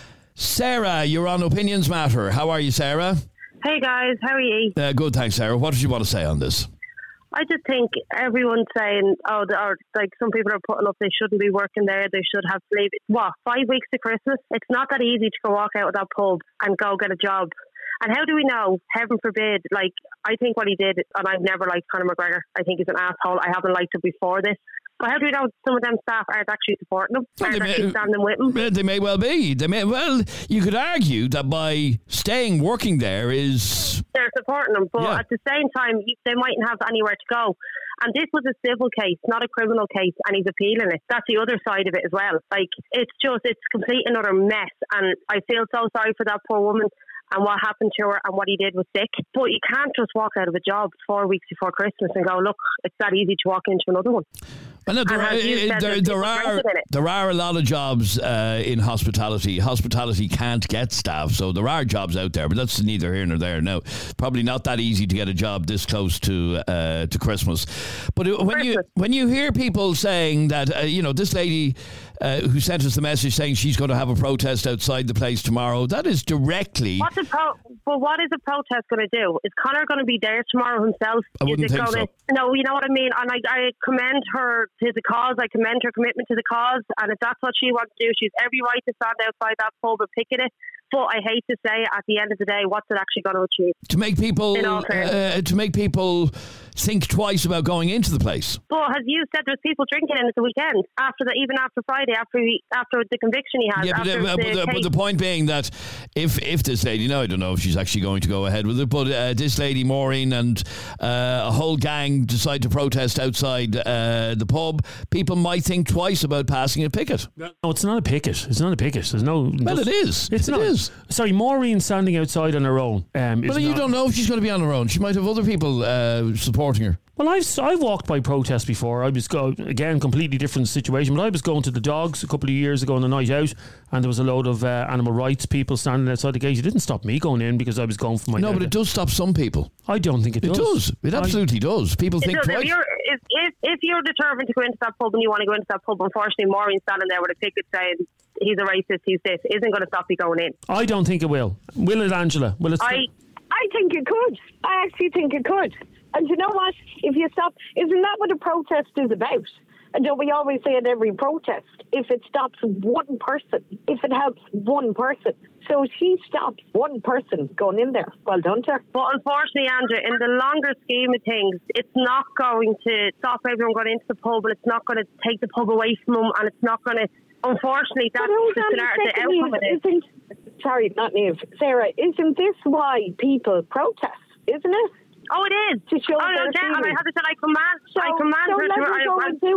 Sarah, you're on Opinions Matter. How are you, Sarah? Hey guys, how are you? Uh, good, thanks, Sarah. What did you want to say on this? I just think everyone's saying, oh, or like some people are putting up they shouldn't be working there, they should have to leave. What, five weeks to Christmas? It's not that easy to go walk out of that pub and go get a job. And how do we know? Heaven forbid. Like, I think what he did, and I've never liked Conor McGregor. I think he's an asshole. I haven't liked him before this. But how do we know some of them staff aren't actually supporting them? Well, aren't actually may, standing with him? They may well be. They may well. You could argue that by staying working there is they're supporting them, but yeah. At the same time, they mightn't have anywhere to go. And this was a civil case, not a criminal case, and he's appealing it. That's the other side of it as well. Like, it's just, it's complete another mess, and I feel so sorry for that poor woman and what happened to her and what he did was sick. But you can't just walk out of a job four weeks before Christmas and go, look, it's that easy to walk into another one. Well, no, there, are, said, there, there, are, there are a lot of jobs uh, in hospitality. Hospitality can't get staff, so there are jobs out there, but that's neither here nor there. No, probably not that easy to get a job this close to uh, to Christmas. But when Christmas. you when you hear people saying that, uh, you know, this lady uh, who sent us the message saying she's going to have a protest outside the place tomorrow, that is directly. What's a pro- well, what is a protest going to do? Is Conor going to be there tomorrow himself? I wouldn't is it think gonna, so. No, you know what I mean? And I, I commend her to the cause. I commend her commitment to the cause. And if that's what she wants to do, she's every right to stand outside that pub and picket it. But I hate to say, at the end of the day, what's it actually going to achieve? To make people, uh, to make people think twice about going into the place. But as you said, there's people drinking in at the weekend after the, even after Friday, after he, after the conviction he has. Yeah, but, after uh, the, but, the, but the point being that if if this lady, no, I don't know if she's actually going to go ahead with it, but uh, this lady Maureen and uh, a whole gang decide to protest outside uh, the pub, people might think twice about passing a picket. No, it's not a picket. It's not a picket. There's no. Well, it is. It's it not. Is. Sorry, Maureen standing outside on her own. Um, but you not, don't know if she's going to be on her own. She might have other people uh, supporting her. Well, I've I've walked by protests before. I was go again completely different situation, but I was going to the dogs a couple of years ago on a night out, and there was a load of uh, animal rights people standing outside the gate. It didn't stop me going in because I was going for my. No, but it does stop some people. I don't think it does. It does. It absolutely I, does. People think does. twice. If you're, if, if, if you're determined to go into that pub and you want to go into that pub, unfortunately, Maureen standing there with a picket saying he's a racist, he's this, isn't going to stop you going in. I don't think it will. Will it, Angela? Will it? I I think it could. I actually think it could. And you know what? If you stop, isn't that what a protest is about? And don't we always say at every protest, if it stops one person, if it helps one person. So she stops one person going in there. Well done to her. But unfortunately, Andrew, in the longer scheme of things, it's not going to stop everyone going into the pub, and it's not going to take the pub away from them, and it's not going to, unfortunately, that's the, the outcome of it. Sorry, not Niamh. Sarah, isn't this why people protest, isn't it? Oh, it is. To show oh, their yeah, and I have to say, I command, so, I command so her let to... her go I, and do it.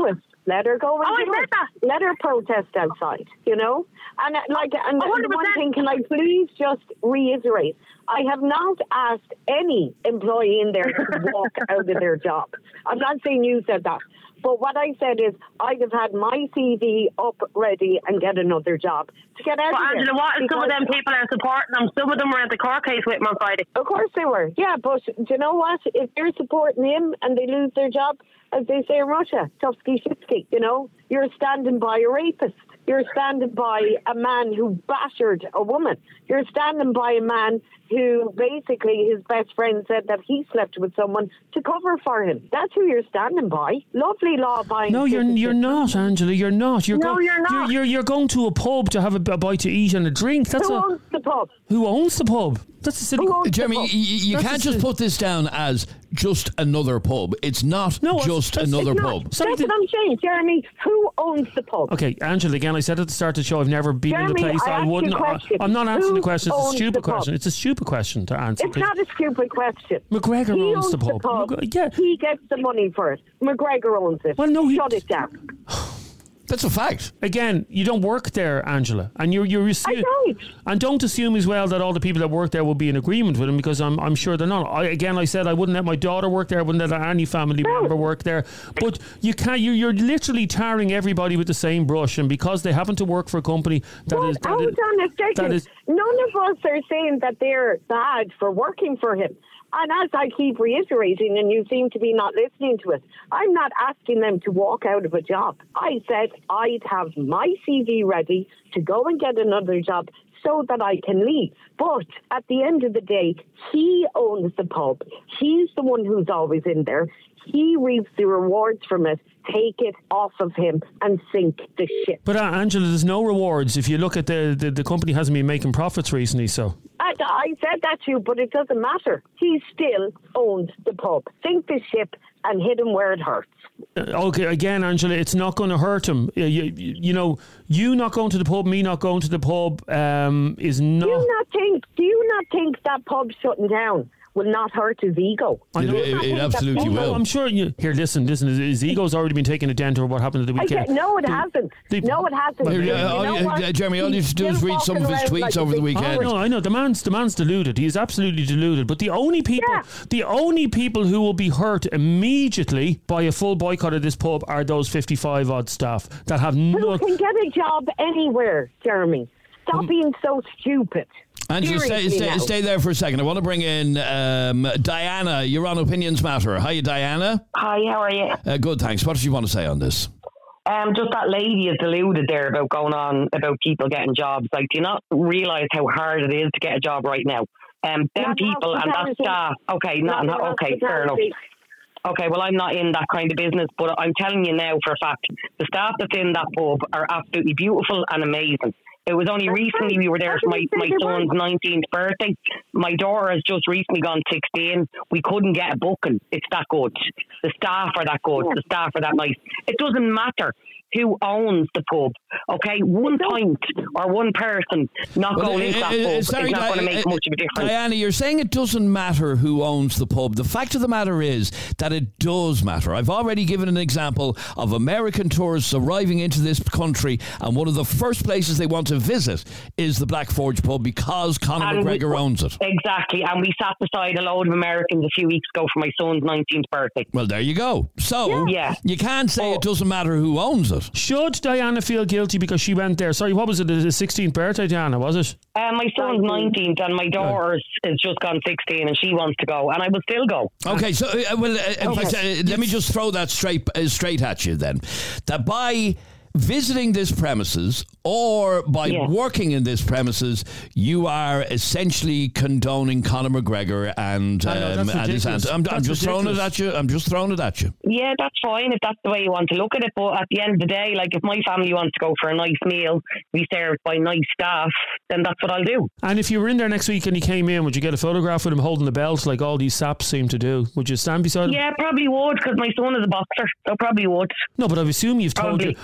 Let her go and Oh, I do said it. that. Let her protest outside, you know? And uh, like, and one hundred one percent. thing, can I please just reiterate? I have not asked any employee in there to walk out of their job. I'm not saying you said that. But what I said is I'd have had my C V up ready and get another job to get out But of there. Angela, what if some of Because- them people are supporting them? Some of them were at the court case with him on Friday. Of course they were. Yeah, but do you know what? If they're supporting him and they lose their job, as they say in Russia, Tufsky Shitsky, you know, you're standing by a rapist. You're standing by a man who battered a woman. You're standing by a man who basically his best friend said that he slept with someone to cover for him. That's who you're standing by. Lovely law-abiding. No, you're you're not, Angela. You're not. You're No, go- you're not. You're, you're you're going to a pub to have a, a bite to eat and a drink. That's Who a, owns the pub? Who owns the pub? That's a silly. Jeremy, you, you That's can't a just silly- put this down as just another pub. It's not No, it's- just it's- another it's pub. not. That's what I'm saying, Jeremy. Who owns the pub? Okay, Angela, again, I said at the start of the show, I've never been Jeremy, in the place. I I, asked you a wouldn't. I, question. I'm not answering Who the question. It's a owns stupid the pub? question. It's a stupid question to answer. It's not a stupid question. McGregor he owns the pub. McG- yeah. He gets the money for it. McGregor owns it. Well, no, he- Shut it down. That's a fact. Again, you don't work there, Angela, and you're you're. I don't. And don't assume as well that all the people that work there will be in agreement with him, because I'm I'm sure they're not. I, again, I said I wouldn't let my daughter work there. I wouldn't let any family member work there. But you can't. You you're literally tarring everybody with the same brush, and because they happen to work for a company that is that Hold is, on a second. that is None of us are saying that they're bad for working for him. And as I keep reiterating, and you seem to be not listening to it, I'm not asking them to walk out of a job. I said I'd have my C V ready to go and get another job so that I can leave. But at the end of the day, he owns the pub. He's the one who's always in there. He reaps the rewards from it. Take it off of him and sink the ship. But uh, Angela, there's no rewards if you look at the, the the company hasn't been making profits recently. So I, I said that to you, but it doesn't matter. He still owns the pub. Sink the ship and hit him where it hurts. Uh, okay, again, Angela, it's not going to hurt him. You, you, you know, you not going to the pub, me not going to the pub, um, is not. Do you not think? Do you not think that pub shutting down will not hurt his ego? I know- It- it absolutely Oh, will. I'm sure. You, here, listen, listen. His, his ego's already been taken a dent over what happened at the I weekend. said, no, it The- hasn't. the- no, it hasn't. Here, You uh, all know you- what? uh, Jeremy, all you He's have to do is still read some of his walking tweets around over like the a big weekend. I know, I know. The man's the man's deluded. He is absolutely deluded. But the only people, Yeah. the only people who will be hurt immediately by a full boycott of this pub are those fifty-five odd staff that have Who no. can get a job anywhere, Jeremy? Stop being so stupid. Angela, stay, Seriously stay, now. stay there for a second. I want to bring in um, Diana. You're on Opinions Matter. Hi, Diana. Hi, how are you? Uh, good, thanks. What did you want to say on this? Um, just that lady is deluded there about going on about people getting jobs. Like, do you not realise how hard it is to get a job right now? Um, them Not people and that hospitality. staff. Okay, Not not, not okay, fair enough. hospitality. Okay, well, I'm not in that kind of business, but I'm telling you now for a fact, the staff that's in that pub are absolutely beautiful and amazing. It was only That's recently right. we were there That's for what my, you said my you son's were. nineteenth birthday. My daughter has just recently gone sixteen. We couldn't get a booking. It's that good. The staff are that good. The staff are that nice. It doesn't matter who owns the pub. Okay, one pint or one person not Well, going uh, into that uh, pub sorry, is not Di- going to make uh, much of a difference. Diana, you're saying it doesn't matter who owns the pub. The fact of the matter is that it does matter. I've already given an example of American tourists arriving into this country, and one of the first places they want to visit is the Black Forge pub because Conor And we- McGregor owns it. Exactly, and we sat beside a load of Americans a few weeks ago for my son's nineteenth birthday. Well, there you go. So, Yeah. you can't say it doesn't matter who owns it. Should Diana feel guilty because she went there? Sorry, what was it? The sixteenth birthday, Diana, was it? Uh, my son's nineteenth and my daughter's has just gone sixteen and she wants to go and I will still go. Okay, so uh, well, uh, in Okay. fact, uh, let me just throw that straight uh, straight at you then. That by visiting this premises or by Yeah. working in this premises, you are essentially condoning Conor McGregor and, I know, um, that's and his ridiculous. hands. I'm, I'm That's just throwing it ridiculous. at you. I'm just throwing it at you. Yeah, that's fine if that's the way you want to look at it, but at the end of the day, like if my family wants to go for a nice meal, be served by nice staff, then that's what I'll do. And if you were in there next week and he came in, would you get a photograph with him holding the belt like all these saps seem to do? Would you stand beside him? Yeah, probably would because my son is a boxer, so probably would. No, but I assume you've told Probably. your, but I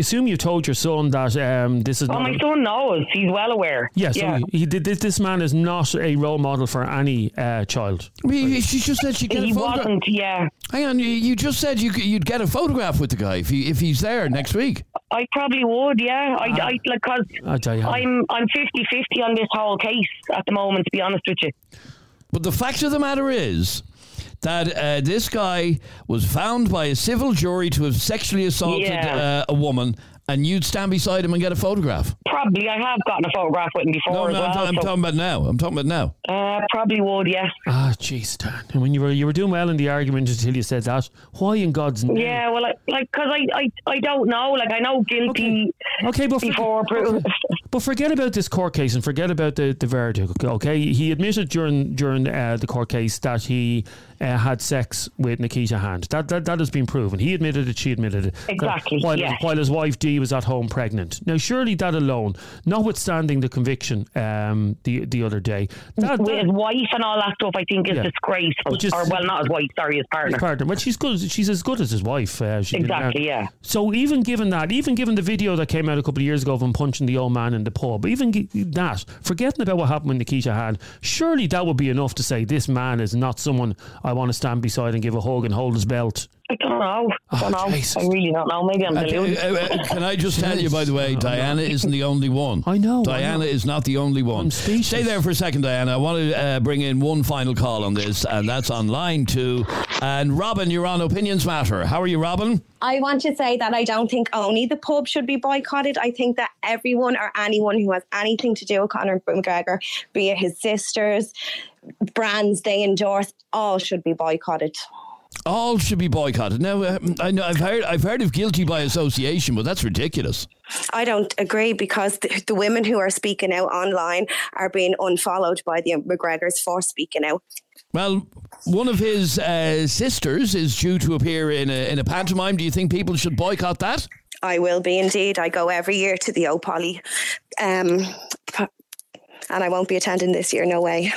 assume you told your son that um, this is. Oh, not my a, son knows. He's well aware. Yeah, so yeah. He, he did. This, this man is not a role model for any uh, child. He, she just said she'd get he a photograph. wasn't. Yeah. Hang on, you, you just said you, you'd get a photograph with the guy if he if he's there next week. I probably would, yeah. I, Ah. I like because Uh, I'm I'm fifty-fifty on this whole case at the moment. To be honest with you, But the fact of the matter is that uh, this guy was found by a civil jury to have sexually assaulted Yeah. uh, a woman, and you'd stand beside him and get a photograph. probably I have gotten a photograph with him before. No, as no, I'm, well, ta- I'm so, talking about now. I'm talking about now. uh, probably would, yes. Ah, jeez, Dan. And when you were you were doing well in the argument until you said that. Why in God's name? Yeah, well, I, like, because I, I, I don't know. Like, I know guilty Okay, but before. okay. But forget about this court case and forget about the, the verdict, okay? He admitted during during uh, the court case that he uh, had sex with Nikita Hand. That, that that has been proven. He admitted it, she admitted it. Exactly, While, yes. while his wife Dee was at home pregnant. Now, surely that alone, notwithstanding the conviction um, the the other day. That, with that, his wife and all that stuff, I think is Yeah. disgraceful. Which is- or, well, not his wife, sorry, his partner. his partner. But she's good. She's as good as his wife. Uh, she's been Exactly, married. yeah. So even given that, even given the video that came out a couple of years ago of him punching the old man in the pub, even gi- that, forgetting about what happened with Nikita had, surely that would be enough to say this man is not someone I want to stand beside and give a hug and hold his belt. I don't know. I don't Oh, know. Jesus. I really don't know. Maybe I'm Uh, deluded. uh, uh, can I just tell you, by the way, Diana isn't the only one. I know. Diana I know. is not the only one. I'm speechless. Stay there for a second, Diana. I want to uh, bring in one final call on this, and that's on line two. And Robin, you're on Opinions Matter. How are you, Robin? I want to say that I don't think only the pub should be boycotted. I think that everyone or anyone who has anything to do with Conor McGregor, be it his sisters, brands they endorse, all should be boycotted. All should be boycotted. Now, uh, I know I've heard I've heard of guilty by association, but that's ridiculous. I don't agree because the, the women who are speaking out online are being unfollowed by the McGregors for speaking out. Well, one of his uh, sisters is due to appear in a, in a pantomime. Do you think people should boycott that? I will be indeed. I go every year to the O'Poly, um, and I won't be attending this year, no way.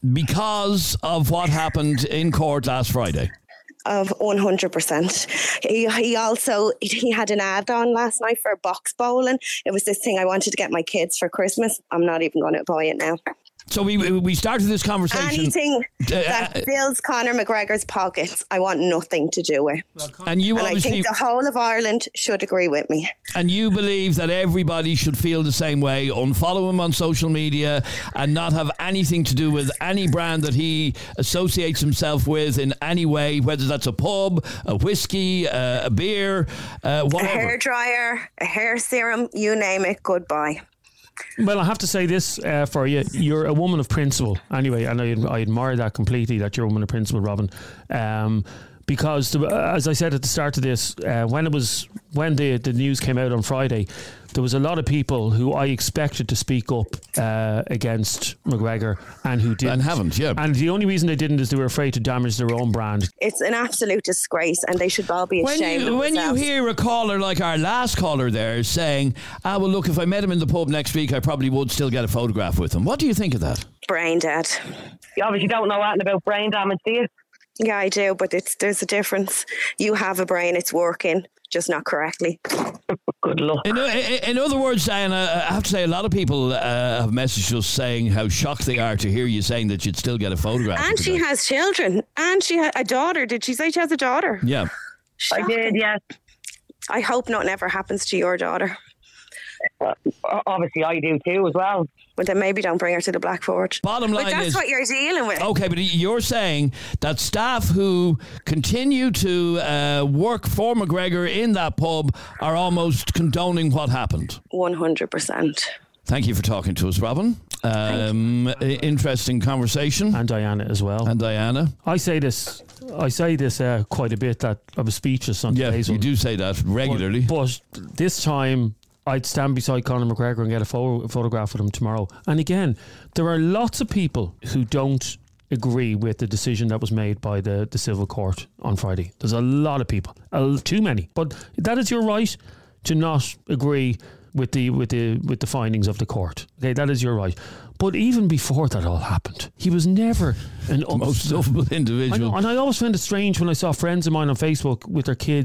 Because of what happened in court last Friday. Of one hundred percent. He, he also, he had an ad on last night for box bowling. It was this thing I wanted to get my kids for Christmas. I'm not even going to buy it now. So we we started this conversation. Anything Uh, that fills Conor McGregor's pockets, I want nothing to do with. And you and I obviously, think the whole of Ireland should agree with me. and you believe that everybody should feel the same way, unfollow him on social media, and not have anything to do with any brand that he associates himself with in any way, whether that's a pub, a whiskey, uh, a beer, uh, whatever. A hairdryer, a hair serum, you name it, goodbye. Well, I have to say this uh, for you. You're a woman of principle anyway, and I, I admire that completely, that you're a woman of principle, Robin. Um, because, the, as I said at the start of this, uh, when it was when the, the news came out on Friday, there was a lot of people who I expected to speak up uh, against McGregor and who didn't. And haven't, yeah. And the only reason they didn't is they were afraid to damage their own brand. It's an absolute disgrace, and they should all be When ashamed you, of when you themselves. hear a caller like our last caller there saying, ah, well, look, if I met him in the pub next week, I probably would still get a photograph with him. What do you think of that? Brain dead. You obviously don't know anything about brain damage, do you? Yeah, I do, but it's there's a difference. You have a brain, it's working, just not correctly. Good luck. In, in, in other words, Diana, I have to say a lot of people uh, have messaged us saying how shocked they are to hear you saying that you'd still get a photograph. And with the she guy. has children, and she had a daughter. Did she say she has a daughter? Yeah. I did, yes. I hope nothing ever happens to your daughter. Uh, obviously, I do too as well. But then maybe don't bring her to the Black Forge. Bottom line but that's is- what you're dealing with. Okay, but you're saying that staff who continue to uh, work for McGregor in that pub are almost condoning what happened. one hundred percent. Thank you for talking to us, Robin. Um, i- interesting conversation. And Diana as well. And Diana. I say this, I say this uh, quite a bit, that I was speechless on Yeah, today's you one. do say that regularly. But, but this time, I'd stand beside Conor McGregor and get a photo, photograph with him tomorrow. And again, there are lots of people who don't agree with the decision that was made by the, the civil court on Friday. There's a lot of people, uh, too many. But that is your right to not agree with the with the with the findings of the court. Okay, that is your right. But even before that all happened, he was never an most lovable individual. I know, and I always found it strange when I saw friends of mine on Facebook with their kids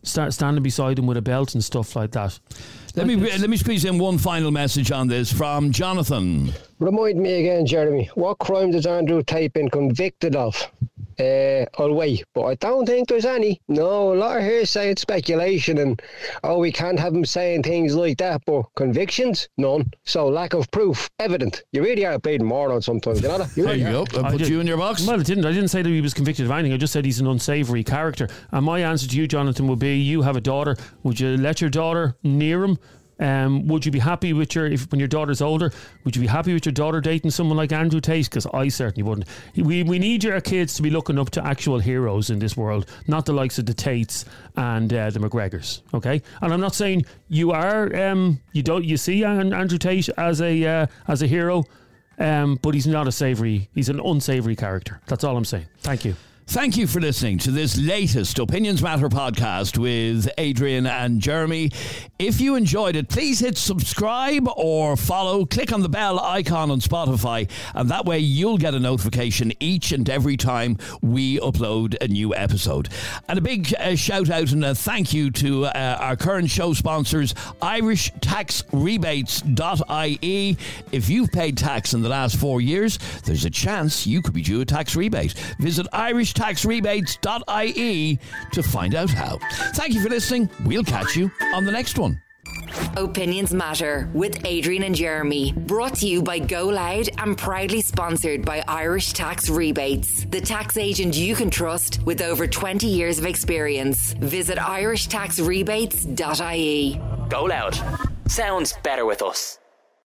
start standing beside him with a belt and stuff like that. Let me let me squeeze in one final message on this from Jonathan. Remind me again, Jeremy, what crime has Andrew Tate been convicted of? Uh, I'll wait, but I don't think there's any. No, a lot of hearsay and speculation, and oh, we can't have him saying things like that, but convictions? None. So lack of proof, evident. You really are a bleeding moron sometimes, you know that? You There really you are. go. I put did- you in your box. Well, it didn't. I didn't say that he was convicted of anything. I just said he's an unsavoury character. And my answer to you, Jonathan, would be: you have a daughter. Would you let your daughter near him? Um, would you be happy with your if when your daughter's older? Would you be happy with your daughter dating someone like Andrew Tate? Because I certainly wouldn't. We we need your kids to be looking up to actual heroes in this world, not the likes of the Tates and uh, the McGregors. Okay, and I'm not saying you are. Um, you don't. You see An- Andrew Tate as a uh, as a hero, um, but he's not a savoury. He's an unsavoury character. That's all I'm saying. Thank you. Thank you for listening to this latest Opinions Matter podcast with Adrian and Jeremy. If you enjoyed it, please hit subscribe or follow. Click on the bell icon on Spotify, and that way you'll get a notification each and every time we upload a new episode. And a big uh, shout out and a thank you to uh, our current show sponsors, Irish Tax Rebates dot I E. If you've paid tax in the last four years, there's a chance you could be due a tax rebate. Visit Irish Tax Rebates dot I E to find out how. Thank you for listening. We'll catch you on the next one. Opinions Matter with Adrian and Jeremy. Brought to you by Go Loud and proudly sponsored by Irish Tax Rebates, the tax agent you can trust with over twenty years of experience. Visit Irish Tax Rebates dot I E. Go Loud. Sounds better with us.